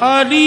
अली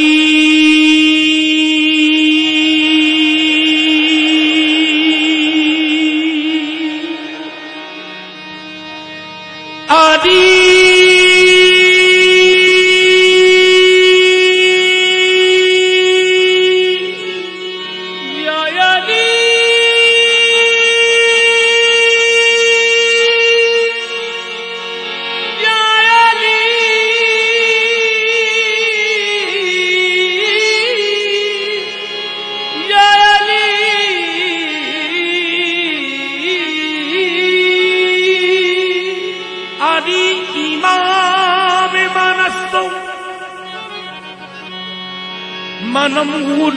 मनम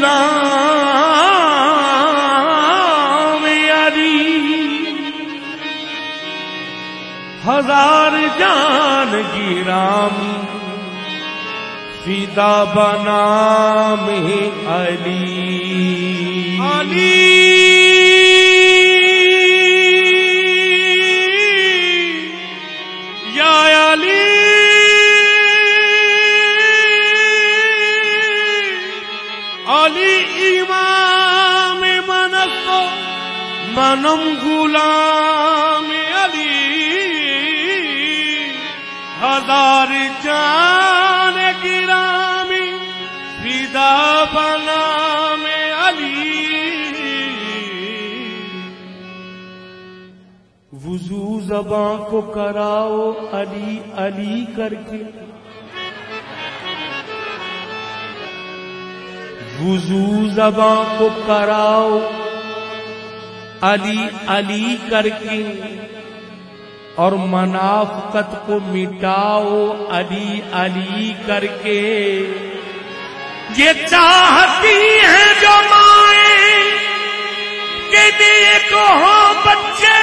गुलाम अली हजार जान गिरामी फिदा बना में अली अली या अली अली इमाम मनस्तो मनम गुलाम अली हजार जान गिरामी फिदा बना में अली वुजू ज़बां को कराओ अली अली करके वुजू ज़बां को कराओ अली अली करके और मनाफ़क़त को मिटाओ अली अली करके। ये चाहती है जो माए के दिए को हो बच्चे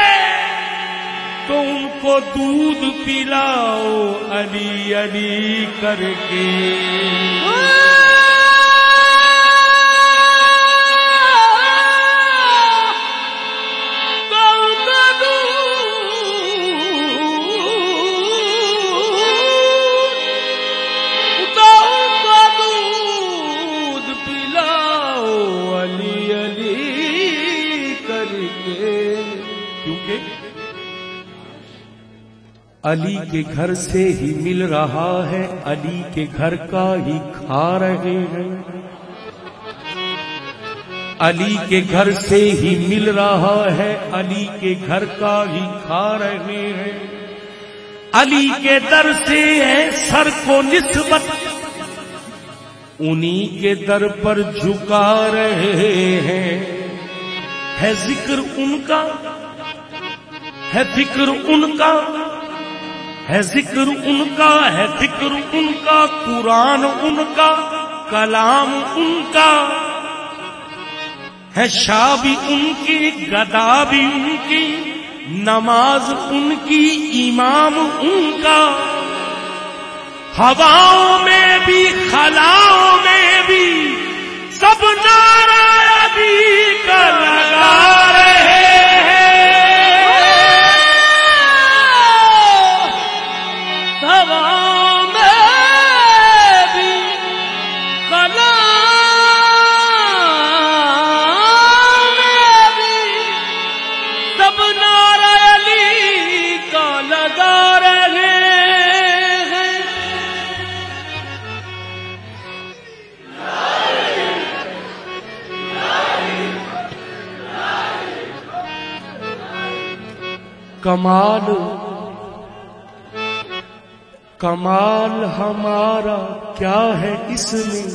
तो उनको दूध पिलाओ अली अली करके। अली के घर से ही मिल रहा है अली के घर का ही खा रहे हैं। अली के घर से ही मिल रहा है अली के घर का ही खा रहे हैं। अली के दर से है सर को निस्बत उन्हीं के दर पर झुका रहे हैं। है जिक्र उनका है फिक्र उनका है जिक्र उनका है फिक्र उनका कुरान उनका कलाम उनका है शाह भी उनकी गदा भी उनकी नमाज उनकी इमाम उनका। हवाओं में भी खलाओं में भी सब नारा अली का लगा रहे हैं। हवाओं में भी खलाओं में भी सब नारा अली का लगा रहे हैं। कमाल कमाल हमारा क्या है इसमें,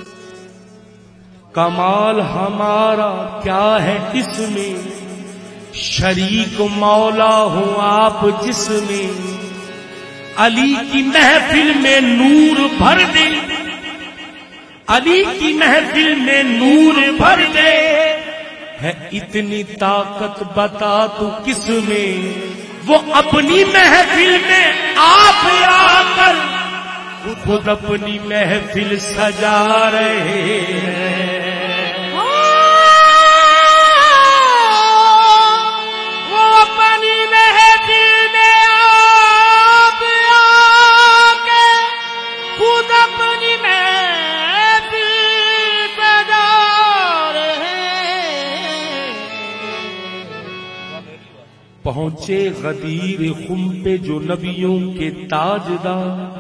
कमाल हमारा क्या है इसमें, शरीक मौला हो आप जिसमें। अली की महफिल में नूर भर दे, अली की महफिल में नूर भर दे। है इतनी ताकत बता तू किसमें, वो अपनी महफिल में आप आकर खुद अपनी महफिल सजा रहे हैं। वो अपनी महफिल में आप आकर खुद अपनी पहुंचे गदीर खुम पे जो नबियों के ताजदार,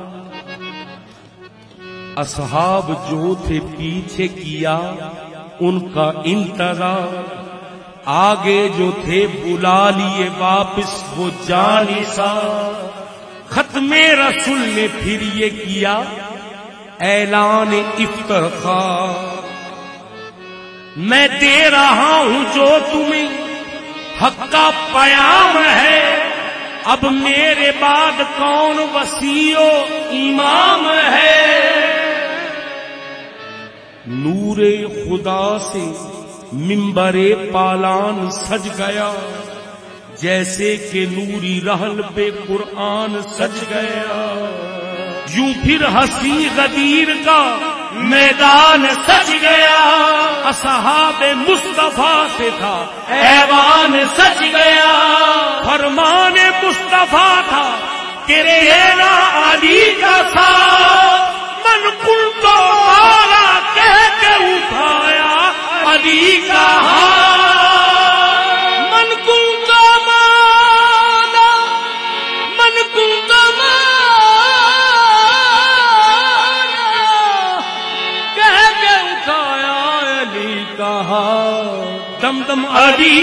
असहाब जो थे पीछे किया उनका इंतजार, आगे जो थे बुला लिए वापस वो जानिसा। खत्मे रसूल ने फिर ये किया ऐलान इफ्तिखार, मैं दे रहा हूं जो तुम्हें हक का पयाम है, अब मेरे बाद कौन वसीओ इमाम है। नूरे खुदा से मिंबरे पालान सज गया, जैसे कि नूरी रहल पे कुरान सज गया। यूं फिर हंसी गदीर का मैदान सज गया, असहाबे मुस्तफा से था ऐवान सज गया। फरमाने मुस्तफा था तेरे ना अली का साथ, मन कुल तो मारा कह के उठाया अली का हाथ। मन कुल तो मारा, मन कुल तो दम दम अली,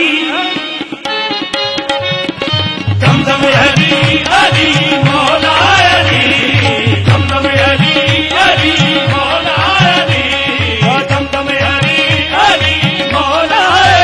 दम दम अली, अली मौला अली, दम दम अली, अली मौला अली, दम दम अली, अली मौला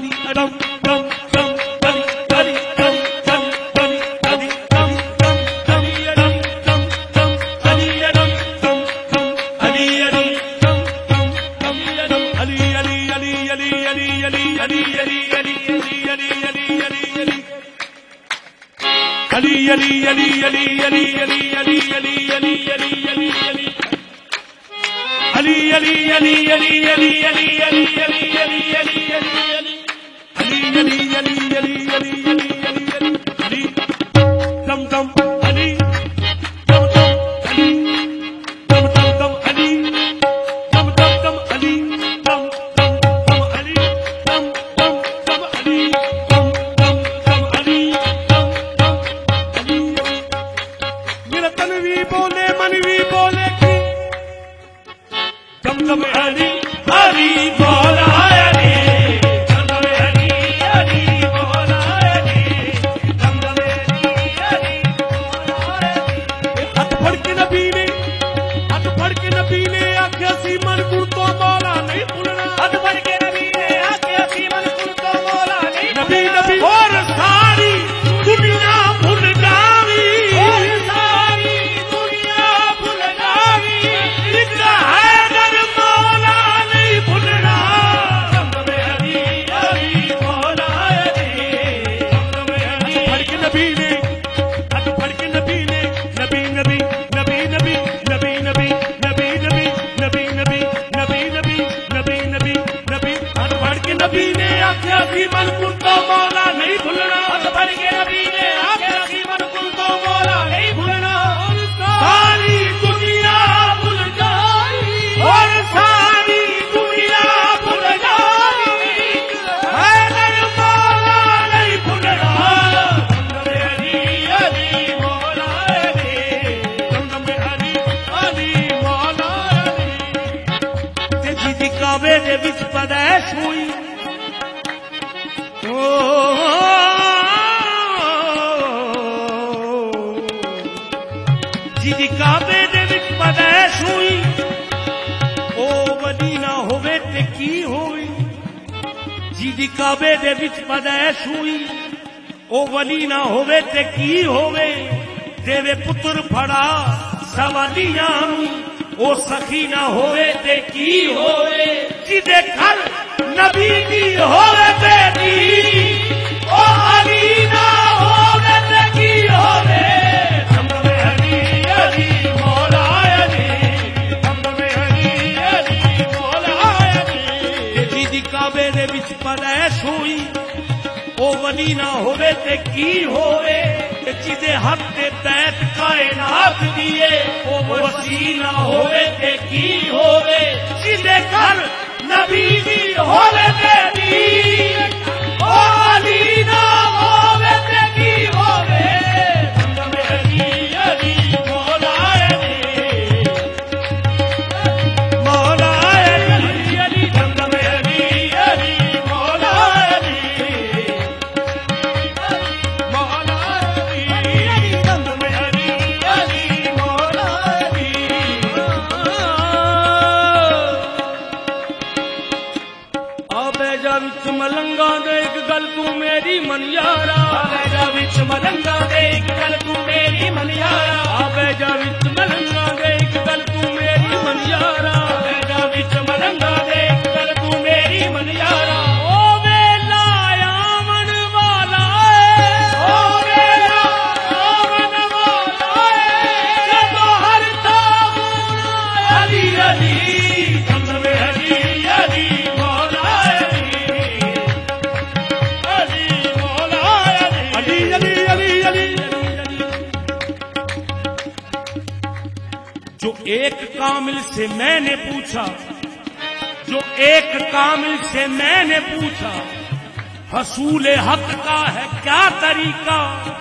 हसूले हक का है क्या तरीका,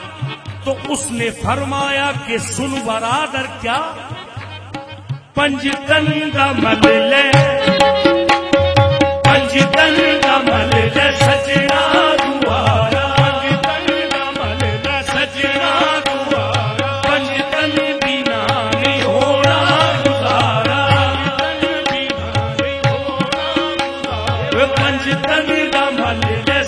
तो उसने फरमाया कि सुन बरादर क्या, पंजतन का मल ले, पंजतन का मल ले सजना दुआरा, पंजतन का मल ले सजना दुआरा, पंजतन बिना नहीं होना गुजारा, पंजतन बिना नहीं होना गुजारा, पंजतन का मल ले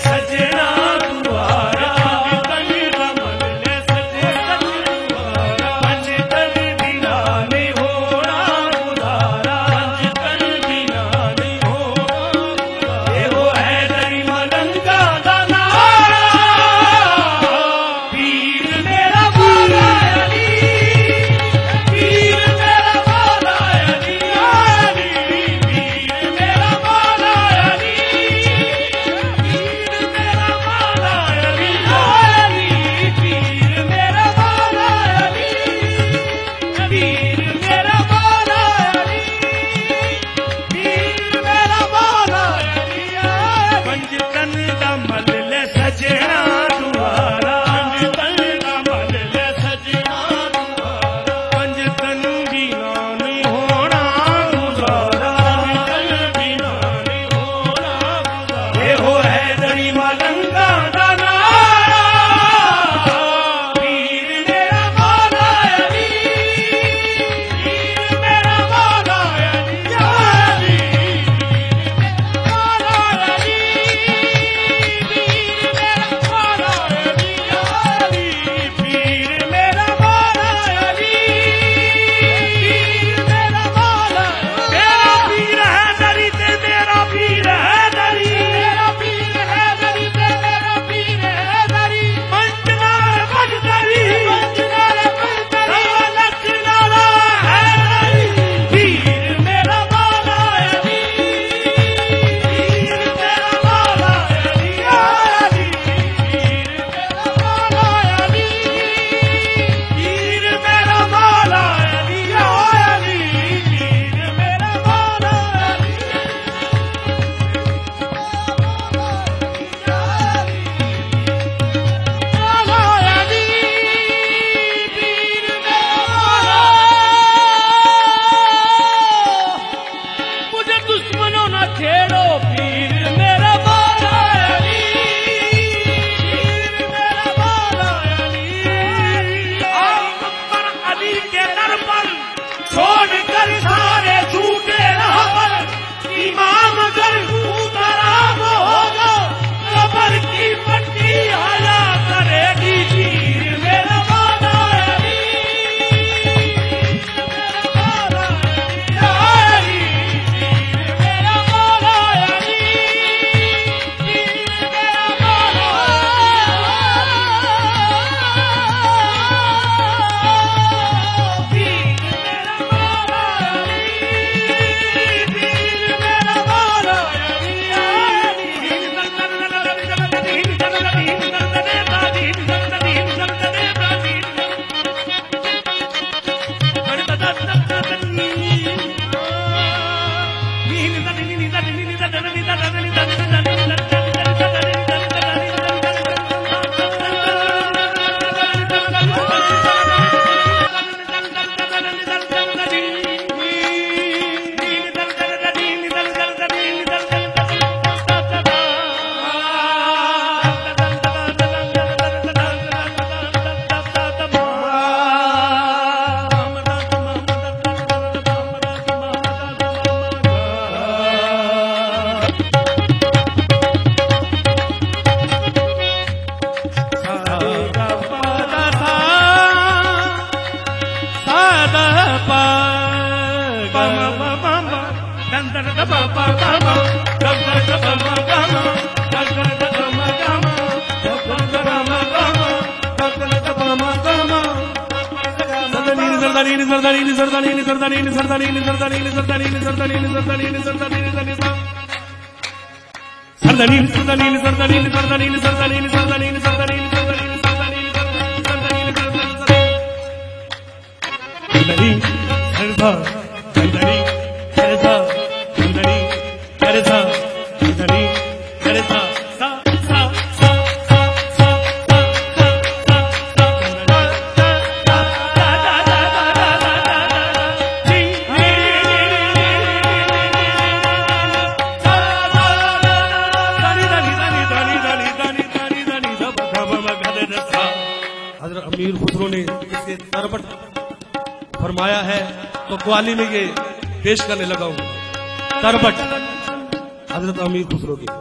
अमीर खुसरो ने इसे तरबट फरमाया है तो कव्वाली में ये पेश करने लगा हूं। तरबट हजरत अमीर खुसरो की।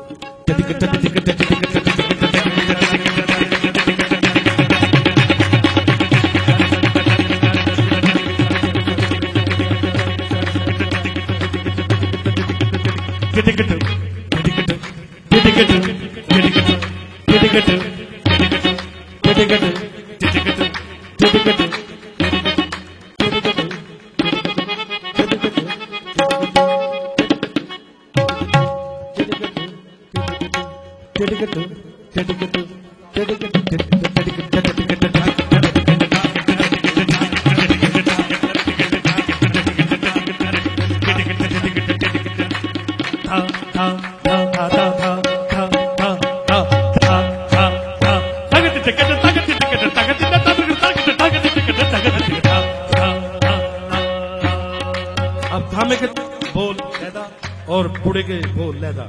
अब थामे के बोल लैदा और बूढ़े के बोल लैदा।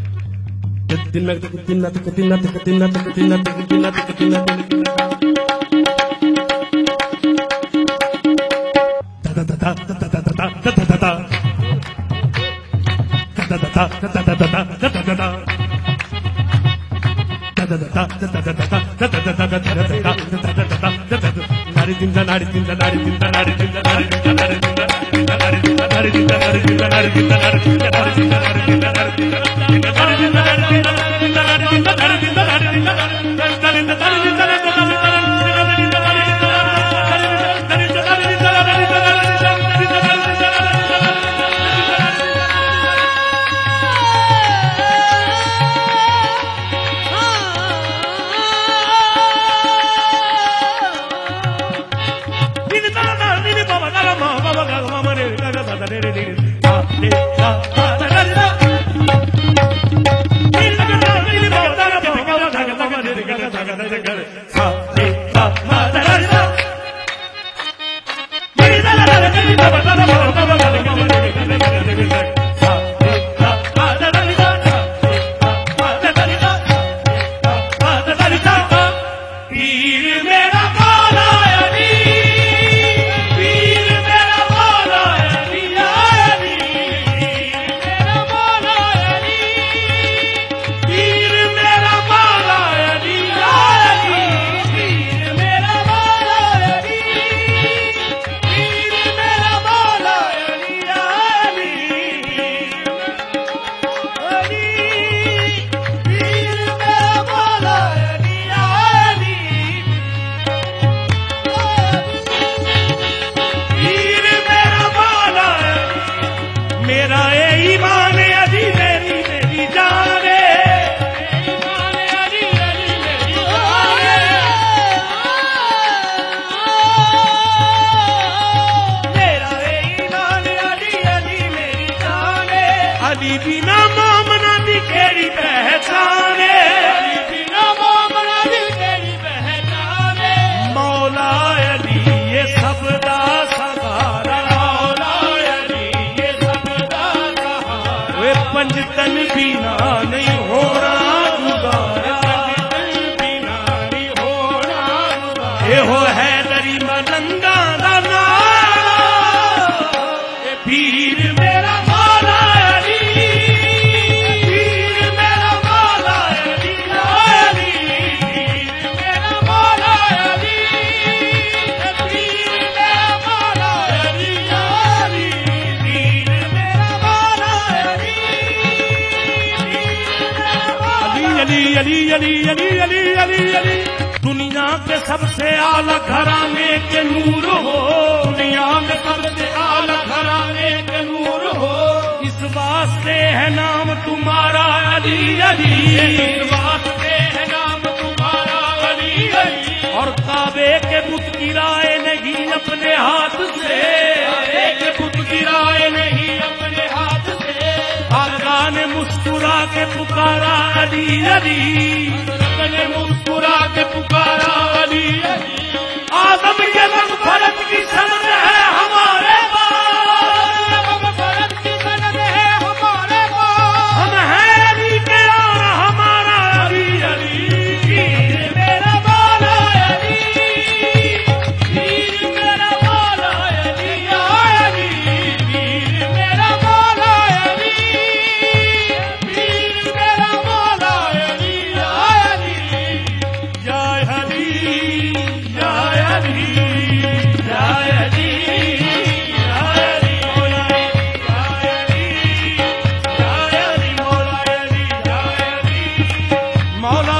पंजतन बिना नहीं होना गुजारा, बिना नहीं होना गुजारा। ये हो हैदरी मलंगा दा नारा, ये पीर मेरा मौला अली, पीर मेरा मौला अली, अली पीर मेरा मौला अली, पीर मेरा मौला अली, अली अली अली अली अली अली अली। दुनिया के सबसे आला घराने के नूर हो, दुनिया में सबसे आला घराने के नूर हो, इस वास्ते है नाम तुम्हारा अली अली, इस वास्ते है नाम तुम्हारा अली अली। और काबे के बुत गिराए नहीं अपने हाथ से, काबे के बुत गिराए नहीं अपने हाथ से, आका ने मुस्कुरा के पुकारा अली अली, ने मुस्कुरा के पुकारा अली अली। आदम के मग़फ़िरत की सनद है हमारे पास, मग़फ़िरत की सनद है हमारे पास, हम हैं अली के और हमारा अली अली। पीर मेरा मौला अली, पीर मेरा मौला अली, अली पीर मेरा मौला अली, पीर मेरा मौला अली, अली जय हरी जय हरी जय हरी जय हरी मौला जय हरी जय हरी मौला अली जय हरी मौला